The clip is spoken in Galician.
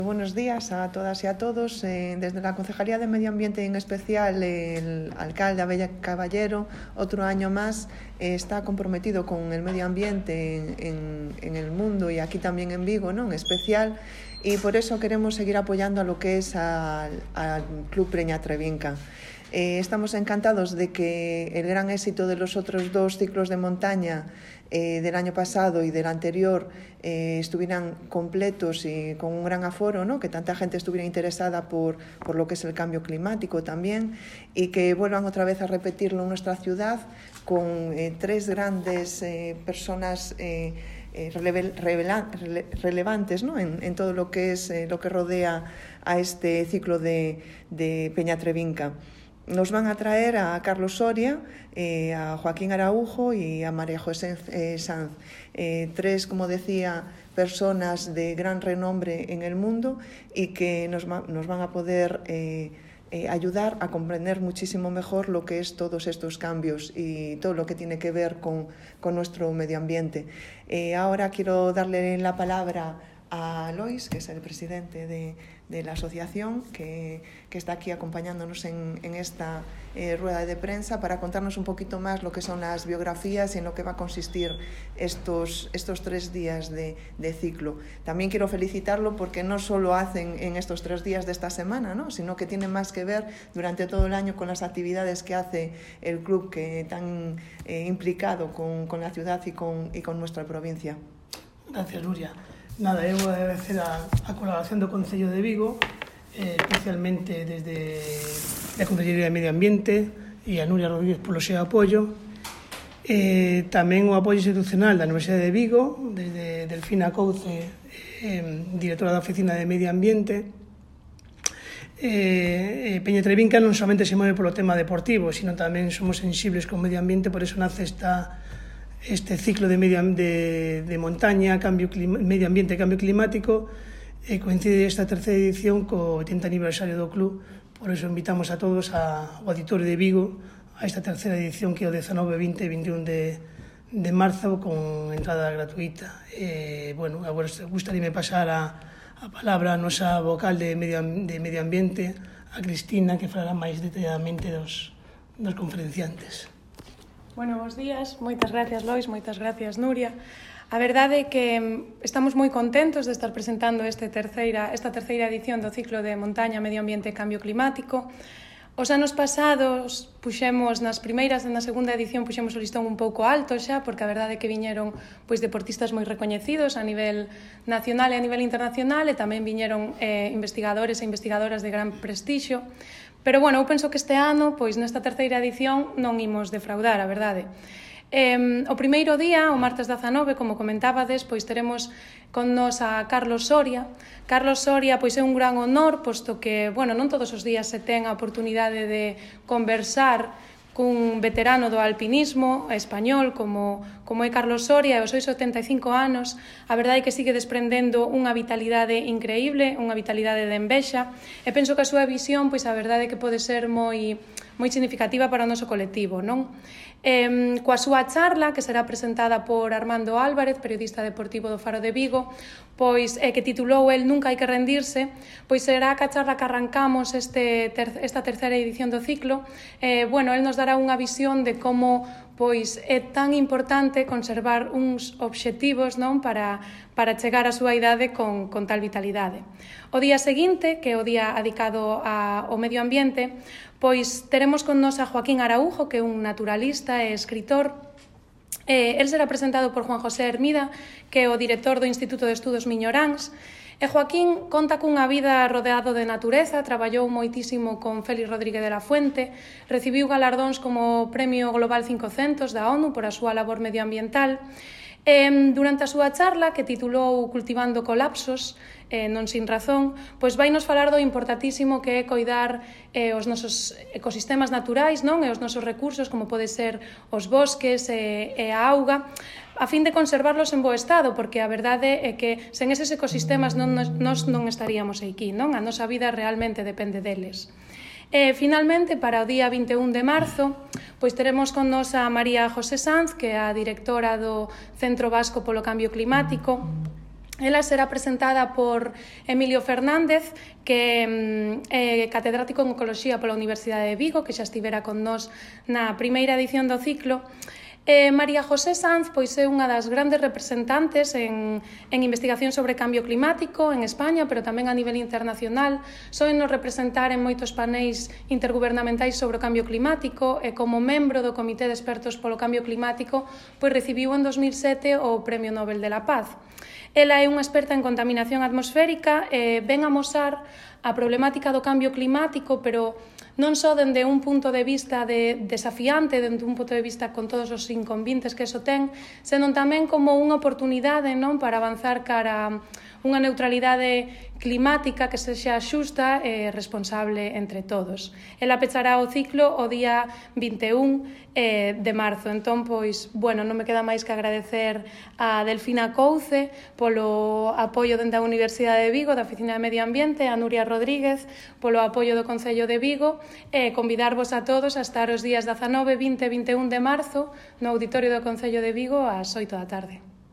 Buenos días a todas y a todos. Desde la Concejalía de Medio Ambiente y en especial el alcalde Abella Caballero, otro año más, está comprometido con el medio ambiente en el mundo y aquí también en Vigo, ¿no? En especial, y por eso queremos seguir apoyando a lo que es al Club Peña Trevinca. Estamos encantados de que el gran éxito de los otros dos ciclos de montaña del año pasado y del anterior estuvieran completos y con un gran aforo, ¿no? Que tanta gente estuviera interesada por lo que es el cambio climático también, y que vuelvan otra vez a repetirlo en nuestra ciudad con tres grandes personas relevantes, ¿no? en todo lo que es lo que rodea a este ciclo de Peña Trevinca. Nos van a traer a Carlos Soria, a Joaquín Araujo y a María José Sanz, tres, como decía, personas de gran renombre en el mundo y que nos van a poder ayudar a comprender muchísimo mejor lo que es todos estos cambios y todo lo que tiene que ver con nuestro medio ambiente. Ahora quiero darle la palabra a Lois, que es el presidente de la asociación, que está aquí acompañándonos en esta rueda de prensa para contarnos un poquito más lo que son las biografías y en lo que va a consistir estos 3 días de ciclo. También quiero felicitarlo porque no solo hacen en estos 3 días de esta semana, ¿no? Sino que tiene más que ver durante todo el año con las actividades que hace el club, que tan implicado con la ciudad y con nuestra provincia. Gracias, Nuria. Nada, eu agradecer a colaboración do Concello de Vigo, especialmente desde a Concellería de Medio Ambiente e a Nuria Rodríguez polo seu apoio. Tamén o apoio institucional da Universidade de Vigo, desde Delfina Couce, directora da Oficina de Medio Ambiente. Peña Trevinca non somente se move polo tema deportivo, sino tamén somos sensibles con o medio ambiente, por eso nace este ciclo de montaña, medio ambiente e cambio climático, coincide esta terceira edición co 80 aniversario do club, por eso invitamos a todos ao auditorio de Vigo a esta terceira edición, que é o 19, 20 e 21 de marzo, con entrada gratuita. Bueno, agora gustaríame pasar a palabra a nosa vocal de medio ambiente, a Cristina, que falará máis detalladamente dos conferenciantes. Bueno, bons días. Moitas gracias, Lois, moitas gracias, Nuria. A verdade é que estamos moi contentos de estar presentando esta terceira edición do ciclo de montaña, medio ambiente e cambio climático. Os anos pasados puxemos na segunda edición puxemos o listón un pouco alto xa, porque a verdade é que viñeron deportistas moi recoñecidos a nivel nacional e a nivel internacional, e tamén viñeron investigadores e investigadoras de gran prestixio. Pero, bueno, eu penso que este ano, nesta terceira edición, non imos defraudar, a verdade. O primeiro día, o martes 19, como comentábades, teremos con nos a Carlos Soria. Carlos Soria é un gran honor, posto que, non todos os días se ten a oportunidade de conversar cun veterano do alpinismo español como é Carlos Soria, e aos seus 75 anos, a verdade é que sigue desprendendo unha vitalidade increíble, unha vitalidade de envexa, e penso que a súa visión, a verdade é que pode ser moi significativa para o noso colectivo, non? Coa súa charla, que será presentada por Armando Álvarez, periodista deportivo do Faro de Vigo, que titulou el Nunca hai que rendirse, será a charla que arrancamos esta terceira edición do ciclo. El nos dará unha visión de como é tan importante conservar uns obxectivos, non, para chegar á súa idade con tal vitalidade. O día seguinte, que é o día dedicado ao medio ambiente, teremos con nos a Joaquín Araujo, que é un naturalista e escritor. El será presentado por Juan José Hermida, que é o director do Instituto de Estudos Miñoráns. E Joaquín conta cunha vida rodeado de natureza, traballou moitísimo con Félix Rodríguez de la Fuente, recibiu galardóns como o Premio Global 500 da ONU por a súa labor medioambiental. Durante a súa charla, que titulou Cultivando colapsos, non sin razón, vai nos falar do importantísimo que é coidar os nosos ecosistemas naturais, non, e os nosos recursos, como pode ser os bosques e a auga, a fin de conservarlos en bo estado, porque a verdade é que sen eses ecosistemas nós non estaríamos aquí, non? A nosa vida realmente depende deles. Finalmente, para o día 21 de marzo, teremos con nos a María José Sanz, que é a directora do Centro Vasco polo Cambio Climático, Ela será presentada por Emilio Fernández, que é catedrático en Ecoloxía pola Universidade de Vigo, que xa estivera con nós na primeira edición do ciclo. María José Sanz pois é unha das grandes representantes en investigación sobre cambio climático en España, pero tamén a nivel internacional. Soen-nos representar en moitos paneis intergubernamentais sobre o cambio climático e como membro do Comité de Expertos polo Cambio Climático pois recibiu en 2007 o Premio Nobel de la Paz. Ela é unha experta en contaminación atmosférica e ven amosar a problemática do cambio climático, pero non só dende un punto de vista desafiante, dende un punto de vista con todos os inconvenientes que eso ten, senón tamén como unha oportunidade, non, para avanzar cara a unha neutralidade climática que sexa xusta e responsable entre todos. Ela pechará o ciclo o día 21 de marzo. Entón, pois, bueno, non me queda máis que agradecer a Delfina Couce polo apoio dende a Universidade de Vigo, da Oficina de Medio Ambiente, a Nuria Rodríguez polo apoio do Concello de Vigo, e convidarvos a todos a estar os días 19, 20 e 21 de marzo no Auditorio do Concello de Vigo ás 8 da tarde.